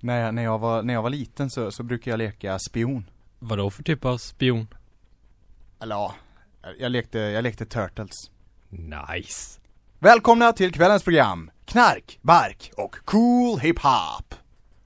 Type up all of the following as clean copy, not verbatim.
När jag var liten så brukade jag leka spion. Vadå för typ av spion? Eller ja, jag lekte Turtles. Nice. Välkomna till kvällens program. Knark, bark och cool hiphop.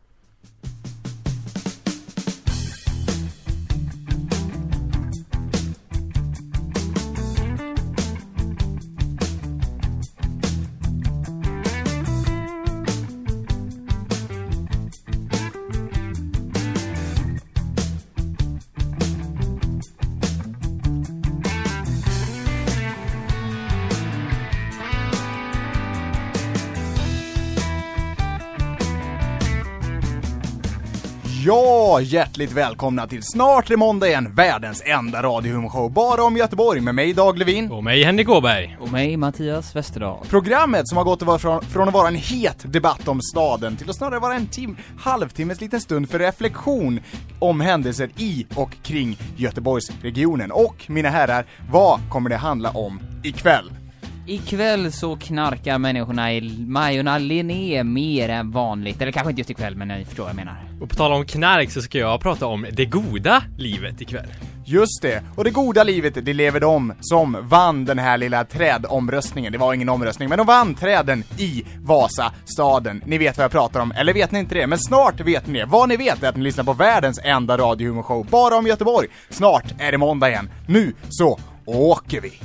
Ja, hjärtligt välkomna till Snart är måndag igen, världens enda radiohumorshow bara om Göteborg med mig Dag Levin. Och mig Henrik Åberg. Och mig Mattias Westerdahl. Programmet som har gått att vara från att vara en het debatt om staden till att snarare vara en halvtimmes liten stund för reflektion om händelser i och kring Göteborgsregionen. Och mina herrar, vad kommer det handla om ikväll? Ikväll så knarkar människorna i Majorna Linné mer än vanligt. Eller kanske inte just ikväll, men ni förstår vad jag menar. Och på tal om knark så ska jag prata om det goda livet ikväll. Just det, och det goda livet det lever de som vann den här lilla trädomröstningen. Det var ingen omröstning, men de vann träden i Vasastaden. Ni vet vad jag pratar om, eller vet ni inte det? Men snart vet ni det. Vad ni vet är att ni lyssnar på världens enda radiohumorshow bara om Göteborg. Snart är det måndag igen. Nu så åker vi!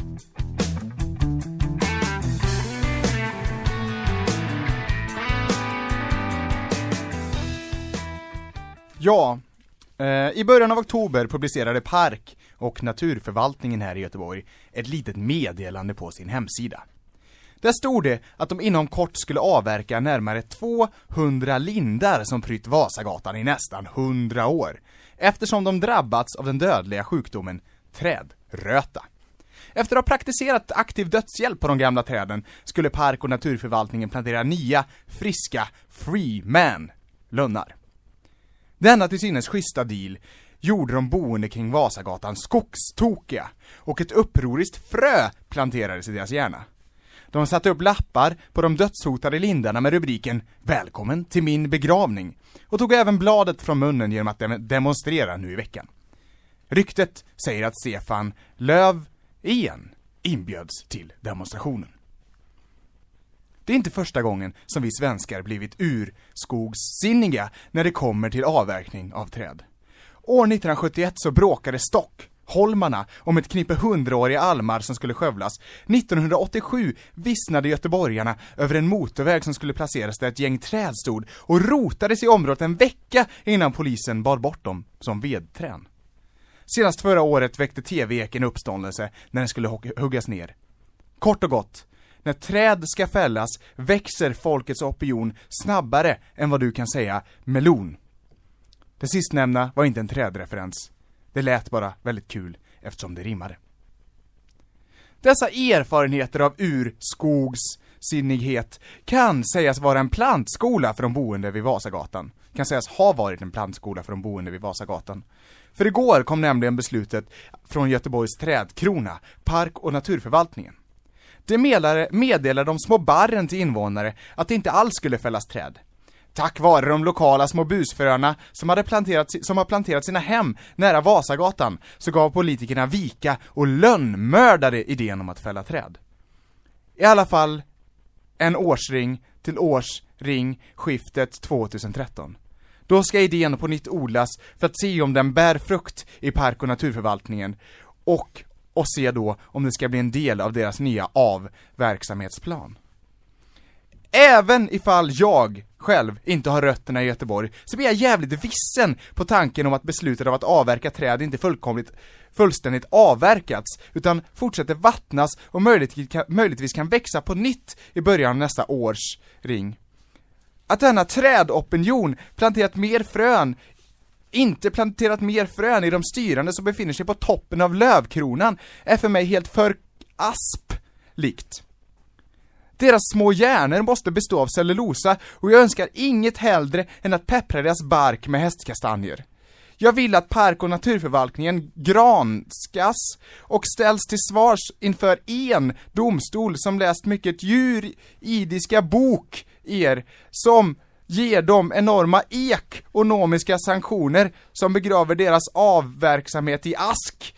Ja, i början av oktober publicerade Park- och naturförvaltningen här i Göteborg ett litet meddelande på sin hemsida. Där stod det att de inom kort skulle avverka närmare 200 lindar som prytt Vasagatan i nästan 100 år, eftersom de drabbats av den dödliga sjukdomen trädröta. Efter att ha praktiserat aktiv dödshjälp på de gamla träden skulle Park- och naturförvaltningen plantera nya, friska Freeman-lönnar. Denna till synes schyssta deal gjorde de boende kring Vasagatan skogstokiga och ett upproriskt frö planterades i deras hjärna. De satte upp lappar på de dödshotade lindarna med rubriken "Välkommen till min begravning" och tog även bladet från munnen genom att demonstrera nu i veckan. Ryktet säger att Stefan Löfven inbjöds till demonstrationen. Det är inte första gången som vi svenskar blivit urskogssinniga när det kommer till avverkning av träd. År 1971 så bråkade stockholmarna om ett knippe 100-åriga almar som skulle skövlas. 1987 vissnade göteborgarna över en motorväg som skulle placeras där ett gäng träd stod och rotades i området en vecka innan polisen bar bort dem som vedträn. Senast förra året väckte TV-eken uppståndelse när den skulle huggas ner. Kort och gott, när träd ska fällas växer folkets opinion snabbare än vad du kan säga melon. Det sistnämnda var inte en trädreferens. Det lät bara väldigt kul eftersom det rimmade. Dessa erfarenheter av urskogssinnighet kan sägas vara en plantskola för de boende vid Vasagatan. Kan sägas ha varit en plantskola för de boende vid Vasagatan. För igår kom nämligen beslutet från Göteborgs trädkrona, Park- och naturförvaltningen. Det meddelade de små barren till invånare att det inte alls skulle fällas träd. Tack vare de lokala små busfröna som har planterat sina hem nära Vasagatan så gav politikerna vika och lönnmördade idén om att fälla träd. I alla fall en årsring till årsring skiftet 2013. Då ska idén på nytt odlas för att se om den bär frukt i Park- och naturförvaltningen och se då om det ska bli en del av deras nya avverksamhetsplan. Även ifall jag själv inte har rötterna i Göteborg så blir jag jävligt vissen på tanken om att beslutet av att avverka träd inte fullständigt avverkats utan fortsätter vattnas och möjligtvis kan växa på nytt i början av nästa års ring. Att denna trädopinion inte planterat mer frön i de styrande som befinner sig på toppen av lövkronan är för mig helt för asplikt. Deras små hjärnor måste bestå av cellulosa och jag önskar inget hellre än att peppra deras bark med hästkastanjer. Jag vill att Park- och naturförvaltningen granskas och ställs till svars inför en domstol som läst mycket juridiska bok som ger dem enorma ekonomiska sanktioner som begraver deras avverksamhet i ask.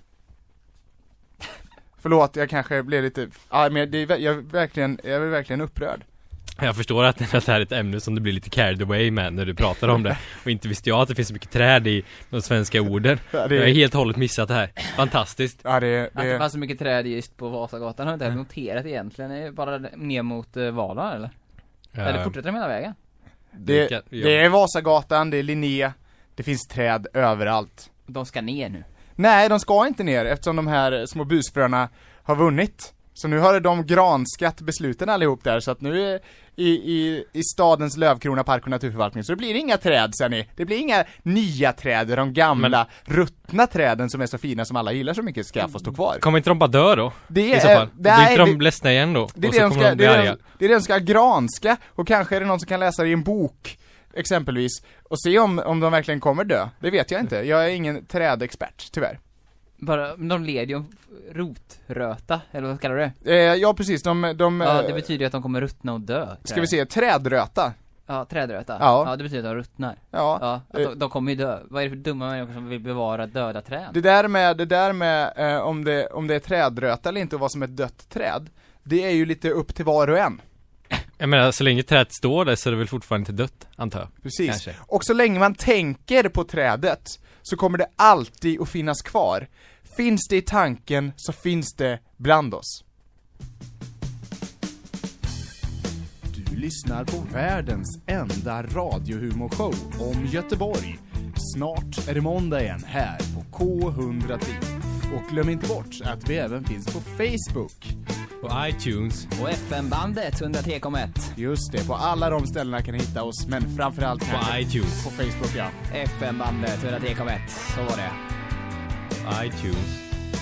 Förlåt, jag kanske blev lite... men jag är verkligen upprörd. Jag förstår att det här är ett ämne som du blir lite carried away med när du pratar om det. Och inte visste jag att det finns så mycket träd i de svenska orden. Jag har helt och hållet missat det här. Fantastiskt. Att det fanns så mycket träd just på Vasagatan har jag inte noterat egentligen. Det är bara ner mot Valla, eller? Eller fortsätter de hela vägen? Det är Vasagatan, det är Linné. Det finns träd överallt. De ska ner nu. Nej, de ska inte ner eftersom de här små busfröna har vunnit. Så nu har de granskat besluten allihop där, så att nu är i stadens Lövkrona park och naturförvaltning, så det blir inga träd sen ni. Det blir inga nya träd, de gamla ruttna träden som är så fina som alla gillar så mycket ska få stå kvar. Kommer inte de bara dö då? Det i så fall. Blir inte de ledsna igen då? Det är det de ska granska, och kanske är det någon som kan läsa det i en bok exempelvis och se om de verkligen kommer dö. Det vet jag inte. Jag är ingen trädexpert, tyvärr. Bara, de leder ju rotröta, eller vad kallar du det? Ja, precis. Ja, det betyder att de kommer ruttna och dö. Ska vi se, trädröta. Ja, trädröta. Ja, det betyder att de ruttnar. Ja. De kommer ju dö. Vad är det för dumma människor som vill bevara döda träd? Det där med om det är trädröta eller inte och vad som är ett dött träd, det är ju lite upp till var och en. Jag menar, så länge trädet står där så är det väl fortfarande inte dött, antar jag. Precis. Kanske. Och så länge man tänker på trädet så kommer det alltid att finnas kvar. Finns det i tanken så finns det bland oss. Du lyssnar på världens enda radiohumorshow om Göteborg. Snart är det måndag igen här på K103. Och glöm inte bort att vi även finns på Facebook. På iTunes. Och FM-bandet 103,1. Just det, på alla de ställena kan ni hitta oss. Men framförallt på iTunes. På Facebook, ja. FM-bandet 103,1, så var det. iTunes.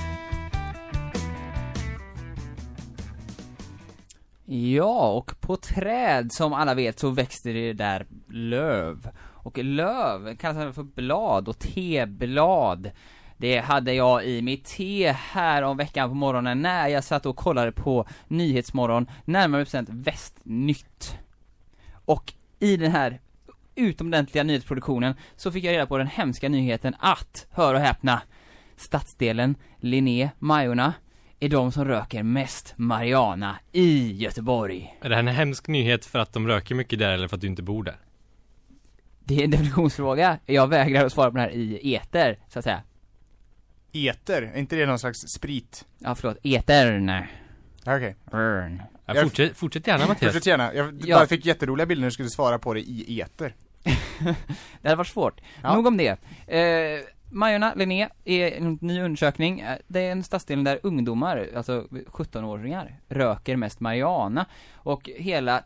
Ja, och på träd som alla vet så växte det där löv. Och löv kallas för blad och teblad. Det hade jag i mitt te här om veckan på morgonen när jag satt och kollade på Nyhetsmorgon, närmare bestämt Västnytt. Och i den här utomordentliga nyhetsproduktionen så fick jag reda på den hemska nyheten att, hör och häpna, stadsdelen Linné, Majorna är de som röker mest marijuana i Göteborg. Är det här en hemsk nyhet för att de röker mycket där eller för att du inte bor där? Det är en definitionsfråga. Jag vägrar att svara på den här i eter, så att säga. Eter? Är inte det någon slags sprit? Ja, förlåt. Etern. Okej. Fortsätt gärna, Mattias. Fortsätt gärna. Jag bara fick jätteroliga bilder när du skulle svara på det i eter. Det hade varit svårt. Ja. Nog om det. Majorna, Linné, är en ny undersökning. Det är en stadsdel där ungdomar, alltså 17-åringar, röker mest marijuana. Och hela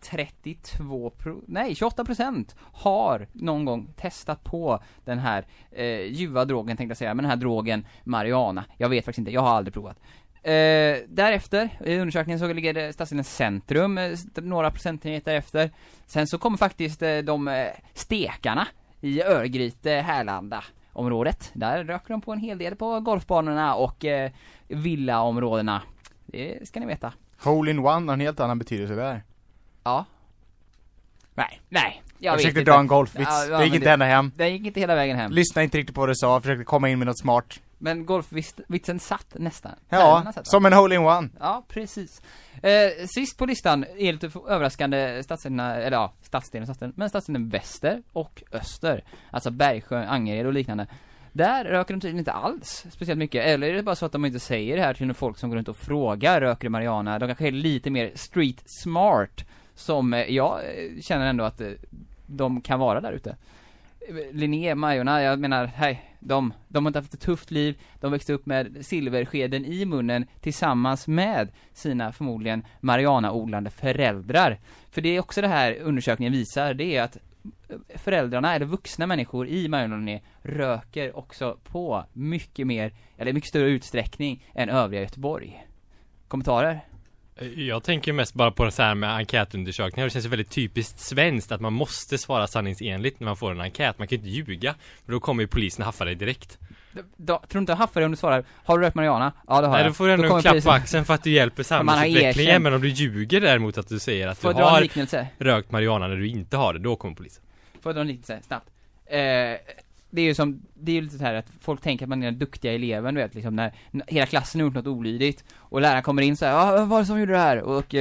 28% har någon gång testat på den här ljuva drogen, tänkte jag säga. Men den här drogen, marijuana. Jag vet faktiskt inte, jag har aldrig provat. Därefter, i undersökningen så ligger det stadsdelens centrum några procentenheter efter. Sen så kommer faktiskt de stekarna i Örgryte, Härlanda området. Där röker de på en hel del på golfbanorna och villaområdena. Det ska ni veta. Hole in one har en helt annan betydelse där. Ja. Nej. Jag försökte dra en golfvits. Det gick inte ända hem. Det gick inte hela vägen hem. Lyssna inte riktigt på vad du sa. Försökte komma in med något smart. Men golfvitsen satt nästan. Ja, som en hole in one. Ja, precis. Sist på listan är lite överraskande stadsdelarna, eller ja, stadsdelen, men stadsdelen väster och öster. Alltså Bergsjö, Angered och liknande. Där röker de tydligen inte alls speciellt mycket. Eller är det bara så att de inte säger det här till folk som går runt och frågar, röker du marijuana? De kanske är lite mer street smart, som jag känner ändå att de kan vara där ute. Linné, Majorna, jag menar, hej, de har inte haft ett tufft liv. De växte upp med silverskeden i munnen tillsammans med sina förmodligen marijuana-odlande föräldrar. För det är också det här undersökningen visar, det är att föräldrarna eller vuxna människor i Majorna röker också på mycket mer, eller mycket större utsträckning än övriga Göteborg. Kommentarer? Jag tänker mest bara på det så här med enkätundersökningar. Det känns ju väldigt typiskt svenskt att man måste svara sanningsenligt när man får en enkät. Man kan ju inte ljuga, för då kommer ju polisen haffa dig direkt. tror inte jag haffar om du svarar, har du rökt marijuana? Ja, det har jag. Nej, då får du ändå en klapp på axeln för att du hjälper samhällsutvecklingen. Men om du ljuger däremot att du säger att du har rökt marijuana när du inte har det, då kommer polisen. Får jag dra en liknelse snabbt? Det är ju lite så här att folk tänker att man är den duktiga eleven, du vet, liksom när hela klassen har gjort något olydigt och läraren kommer in så här, vad var det som gjorde det här? Och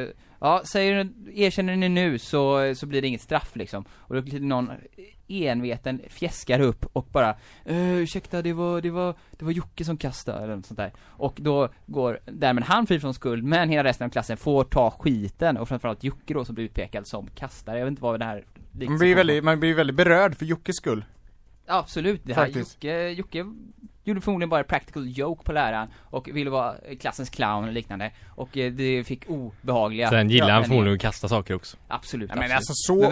erkänner ni nu så blir det inget straff liksom. Och då blir det någon enveten fjäskar upp och bara ursäkta, det var Jocke som kastade eller något sånt där. Och då går därmed han fri från skuld, men hela resten av klassen får ta skiten, och framförallt Jocke då som blir utpekad som kastare. Jag vet inte vad det här man blir väldigt berörd för Jockes skull. Absolut, det här Jocke gjorde förmodligen bara practical joke på läraren och ville vara klassens clown och liknande, och det fick obehagliga. Sen gillar han förmodligen att kasta saker också. Absolut, ja, men alltså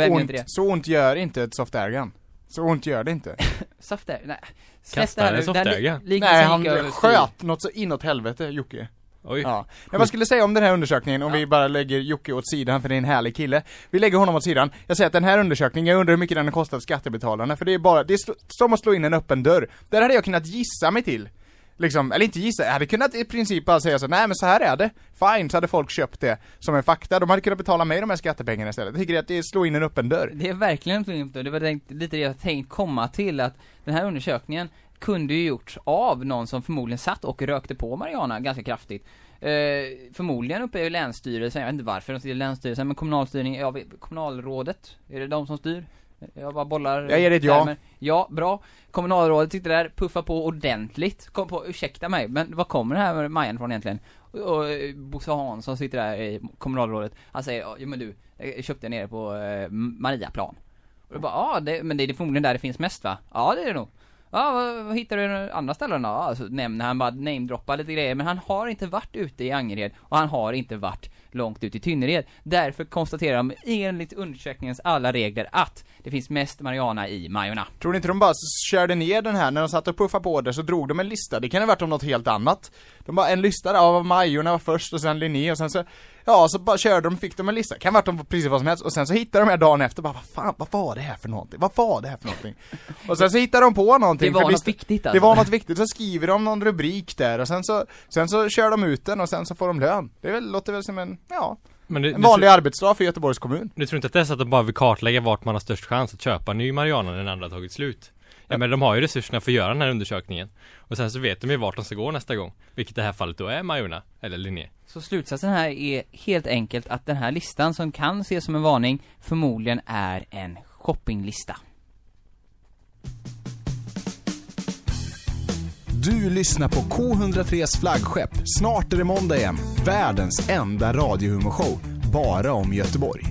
så ont gör inte ett soft airgun. Så ont gör det inte. Soft air, nej. Kastar en soft airgun? Nej, han sköt något så inåt helvete, Jocke. Oj. Ja. Men vad skulle jag säga om den här undersökningen om vi bara lägger Jocke åt sidan, för det är en härlig kille. Vi lägger honom åt sidan. Jag säger att den här undersökningen, jag undrar hur mycket den har kostat skattebetalarna, för det är som att slå in en öppen dörr. Där hade jag kunnat gissa mig till. Liksom, eller inte gissa, jag hade kunnat i princip bara säga så, nej men så här är det. Fine, så hade folk köpt det som en fakta. De hade kunnat betala mig de här skattepengarna istället. Jag tycker att det är slå in en öppen dörr. Det är verkligen slå in en öppen dörr. Det var lite det jag tänkt komma till, att den här undersökningen kunde ju gjorts av någon som förmodligen satt och rökte på marijuana ganska kraftigt. Förmodligen uppe i länsstyrelsen, jag vet inte varför de sitter i länsstyrelsen, men kommunalstyrning, kommunalrådet, är det de som styr? Jag bara bollar. Jag ger det ett ja. Ja, bra. Kommunalrådet sitter där, puffar på ordentligt. Kom på, ursäkta mig, men vad kommer det här med Majan från egentligen? Och Bosse Hansson sitter där i kommunalrådet. Han säger, ja men du, jag köpte nere på Mariaplan. Och då bara, men det är förmodligen där det finns mest, va? Ja, det är det nog. Ja, vad hittar du andra ställen då? Alltså nämner han bara namedroppar lite grejer, men han har inte varit ute i Angered och han har inte varit långt ut i Tynnered. Därför konstaterar de enligt undersökningens alla regler att det finns mest marijuana i Majorna. Tror ni inte de bara körde ner den här när de satt och puffade på det, så drog de en lista. Det kan ha varit om något helt annat. De bara en lista av Majorna var först och sen Linné och sen så så bara körde de, fick de en lista. Kan ha varit om precis vad som helst. Och sen så hittade de här dagen efter bara, vad var det här för någonting? Och sen så hittade de på någonting. Det var något viktigt alltså. Det var något viktigt, så skriver de någon rubrik där och sen så kör de ut den och sen så får de lön. Det låter väl som en vanlig arbetsdag för Göteborgs kommun. Du tror inte att det är så att de bara vill kartlägga vart man har störst chans att köpa ny marijuana när den andra har tagit slut? Ja, men de har ju resurserna för att göra den här undersökningen. Och sen så vet de ju vart de ska gå nästa gång. Vilket i det här fallet då är Majorna eller Linné. Så slutsatsen här är helt enkelt att den här listan, som kan ses som en varning, förmodligen är en shoppinglista. Du lyssnar på K103s flaggskepp. Snart är det måndag igen. Världens enda radiohumorshow. Bara om Göteborg.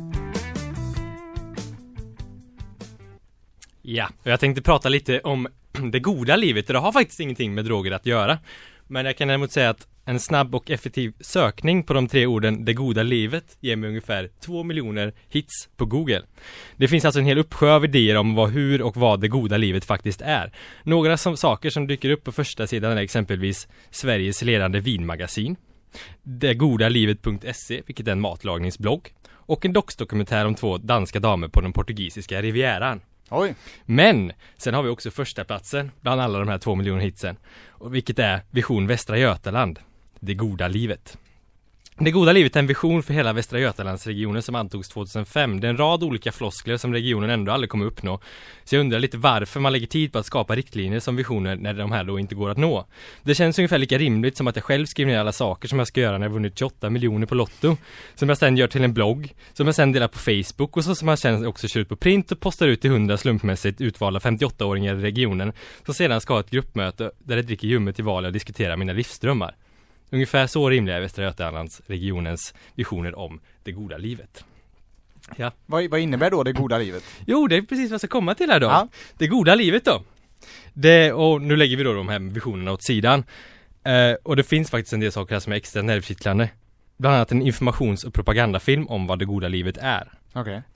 Ja, och jag tänkte prata lite om det goda livet. Det har faktiskt ingenting med droger att göra. Men jag kan däremot säga att en snabb och effektiv sökning på de 3 orden det goda livet ger mig ungefär 2 miljoner hits på Google. Det finns alltså en hel uppsjö av idéer om hur och vad det goda livet faktiskt är. Några saker som dyker upp på första sidan är exempelvis Sveriges ledande vinmagasin, degodalivet.se, vilket är en matlagningsblogg, och en docksdokumentär om 2 danska damer på den portugisiska rivieran. Oj. Men sen har vi också första platsen bland alla de här 2 miljoner hitsen, och vilket är Vision Västra Götaland, det goda livet. Det goda livet är en vision för hela Västra Götalandsregionen som antogs 2005. Det är en rad olika floskler som regionen ändå aldrig kommer uppnå. Så jag undrar lite varför man lägger tid på att skapa riktlinjer som visioner när de här då inte går att nå. Det känns ungefär lika rimligt som att jag själv skriver ner alla saker som jag ska göra när jag vunnit 28 miljoner på Lotto. Som jag sen gör till en blogg, som jag sen delar på Facebook och så som jag sen också kör ut på print och postar ut till 100 slumpmässigt utvalda 58-åringar i regionen. Som sedan ska ha ett gruppmöte där jag dricker ljummet i val och diskuterar mina livsdrömmar. Ungefär så rimliga är Västra Götalands regionens visioner om det goda livet. Ja. Vad innebär då det goda livet? Jo, det är precis vad jag ska komma till här då. Ja. Det goda livet då. Och nu lägger vi då de här visionerna åt sidan. Och det finns faktiskt en del saker här som är extra nervkittlande. Bland annat en informations- och propagandafilm om vad det goda livet är. Okay.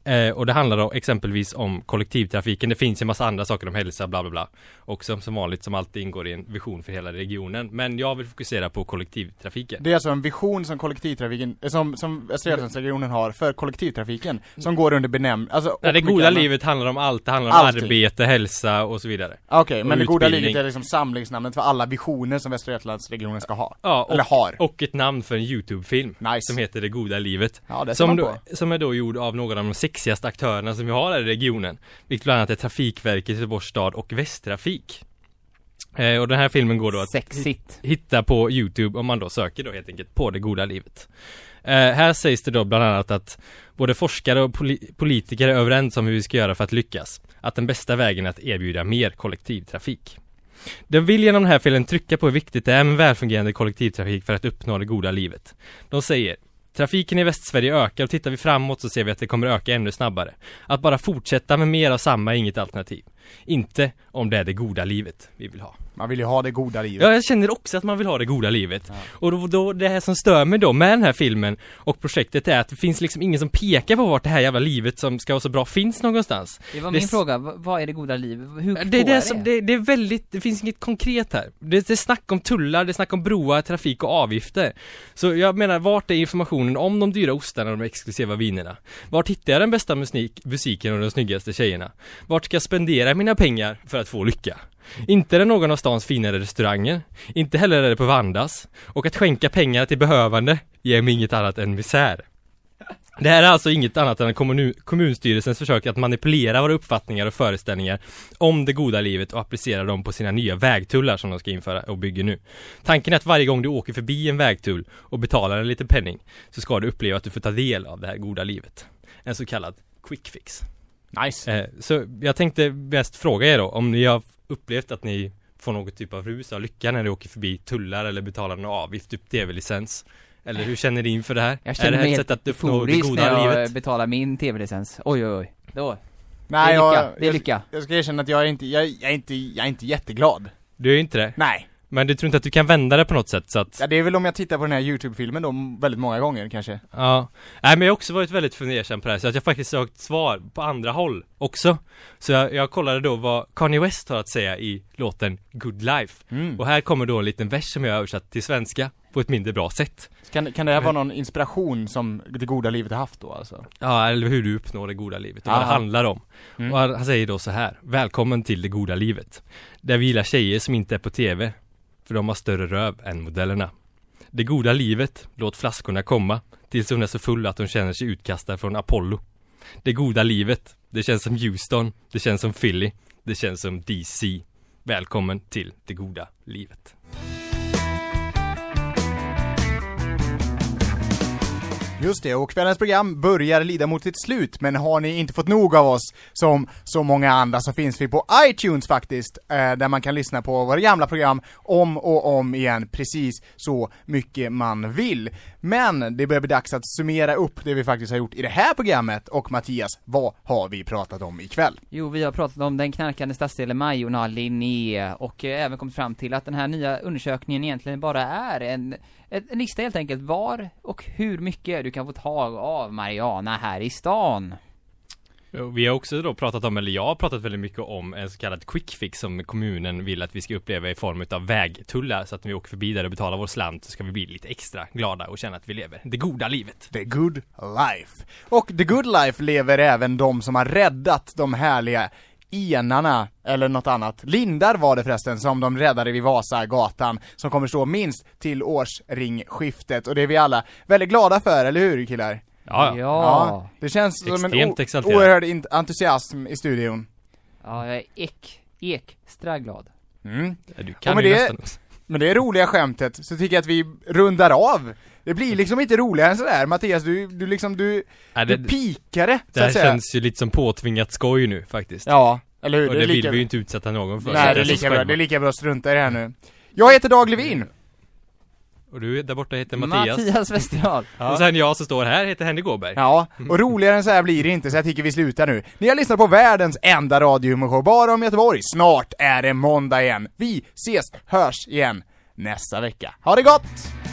Och det handlar då exempelvis om kollektivtrafiken. Det finns en massa andra saker om hälsa, bla bla bla. Och som vanligt, som alltid ingår i en vision för hela regionen. Men jag vill fokusera på kollektivtrafiken. Det är alltså en vision som kollektivtrafiken, som Västra Götalandsregionen har för kollektivtrafiken, som går under alltså, det goda livet handlar om allt. Det handlar om allting. Arbete, hälsa och så vidare. Okej, men det goda utbildning. livet är liksom samlingsnamnet för alla visioner som Västra Götalandsregionen ska ha. Ja, Eller har. Och ett namn för en YouTube-film. Nice. Som heter Det goda livet. Ja, det ser man på. Som är då gjord av några av de sexigaste aktörerna som vi har här i regionen. Vilket bland annat är Trafikverket, Göteborgs stad och Västtrafik. Och den här filmen går då att hitta på YouTube om man då söker då helt enkelt på Det goda livet. Här sägs det då bland annat att både forskare och politiker är överens om hur vi ska göra för att lyckas. Att den bästa vägen är att erbjuda mer kollektivtrafik. De vill genom den här filmen trycka på hur viktigt det är med välfungerande kollektivtrafik för att uppnå det goda livet. De säger: trafiken i Västsverige ökar och tittar vi framåt så ser vi att det kommer öka ännu snabbare. Att bara fortsätta med mer av samma är inget alternativ. Inte om det är det goda livet vi vill ha. Man vill ju ha det goda livet. Ja, jag känner också att man vill ha det goda livet. Ja. Och då det här som stör mig då med den här filmen och projektet är att det finns liksom ingen som pekar på vart det här jävla livet som ska vara så bra finns någonstans. Det var min fråga, vad är det goda livet? Hur det är väldigt, det finns inget konkret här. Det är snack om tullar, det är snack om broar, trafik och avgifter. Så jag menar, vart är informationen om de dyra ostarna och de exklusiva vinerna? Vart hittar jag den bästa musiken och de snyggaste tjejerna? Vart ska jag spendera mina pengar för att få lycka? Inte är det någon av stans finare restauranger. Inte heller är det på Vandas. Och att skänka pengar till behövande ger mig inget annat än misär. Det här är alltså inget annat än kommunstyrelsens försök att manipulera våra uppfattningar och föreställningar om det goda livet och applicera dem på sina nya vägtullar som de ska införa och bygger nu. Tanken är att varje gång du åker förbi en vägtull och betalar en liten penning så ska du uppleva att du får ta del av det här goda livet. En så kallad quick fix. Nice. Så jag tänkte bäst fråga er då om ni har upplevt att ni får något typ av rus av lycka när ni åker förbi tullar eller betalar någon avgift, typ tv-licens. Eller hur känner ni inför det här? Jag känner mig helt euforisk när jag betalar min tv-licens. Oj. Då. Nej, det är lycka. Jag ska erkänna att jag är inte jätteglad. Du är inte det? Nej. Men du tror inte att du kan vända det på något sätt så att... Ja, det är väl om jag tittar på den här YouTube-filmen då väldigt många gånger kanske. Ja. Nej, men jag har också varit väldigt fundersam på det här så att jag faktiskt sökt svar på andra håll också. Så jag kollade då vad Kanye West har att säga i låten Good Life. Och här kommer då en liten vers som jag har översatt till svenska på ett mindre bra sätt. Kan det här vara någon inspiration som det goda livet har haft då alltså? Ja, eller hur du uppnår det goda livet och vad det handlar om. Och han säger då så här: välkommen till det goda livet. Där vi gillar tjejer som inte är på tv. För de har större röv än modellerna. Det goda livet, låt flaskorna komma tills hon är så full att hon känner sig utkastad från Apollo. Det goda livet, det känns som Houston, det känns som Philly, det känns som DC. Välkommen till det goda livet. Just det, och kvällens program börjar lida mot sitt slut, men har ni inte fått nog av oss som så många andra så finns vi på iTunes faktiskt, där man kan lyssna på våra gamla program om och om igen, precis så mycket man vill. Men det börjar bli dags att summera upp det vi faktiskt har gjort i det här programmet, och Mattias, vad har vi pratat om ikväll? Jo, vi har pratat om den knarkande stadsdelen Majorna, Linné, och även kommit fram till att den här nya undersökningen egentligen bara är en lista helt enkelt var och hur mycket du kan få tag av marijuana här i stan. Vi har också då pratat om, eller jag har pratat väldigt mycket om en så kallad quick fix som kommunen vill att vi ska uppleva i form av vägtullar, så att när vi åker förbi där och betalar vår slant så ska vi bli lite extra glada och känna att vi lever det goda livet. The good life. Och the good life lever även de som har räddat de härliga enarna, eller något annat. Lindar var det förresten som de räddade vid Vasagatan, som kommer stå minst till årsringskiftet, och det är vi alla väldigt glada för, eller hur killar? Ja. Det känns som en oerhörd entusiasm i studion. Ja, jag är extra glad. Du kan men det är roliga skämtet, så tycker jag att vi rundar av. Det blir liksom inte roligare än sådär. Mattias, du pikare, så att säga. Det känns ju lite som påtvingat skoj nu faktiskt. Ja, eller hur? Och det vill vi ju inte utsätta någon för. Nej, det är lika bra att strunta i det här nu. Jag heter Dag Levin. Och du där borta heter Mattias Westerdahl. Ja. Och sen jag som står här heter Henrik Gåberg. Ja, och roligare än så här blir det inte, så jag tycker vi slutar nu. Ni har lyssnat på världens enda radioshow bara om Göteborg. Snart är det måndag igen. Vi hörs igen nästa vecka. Ha det gott!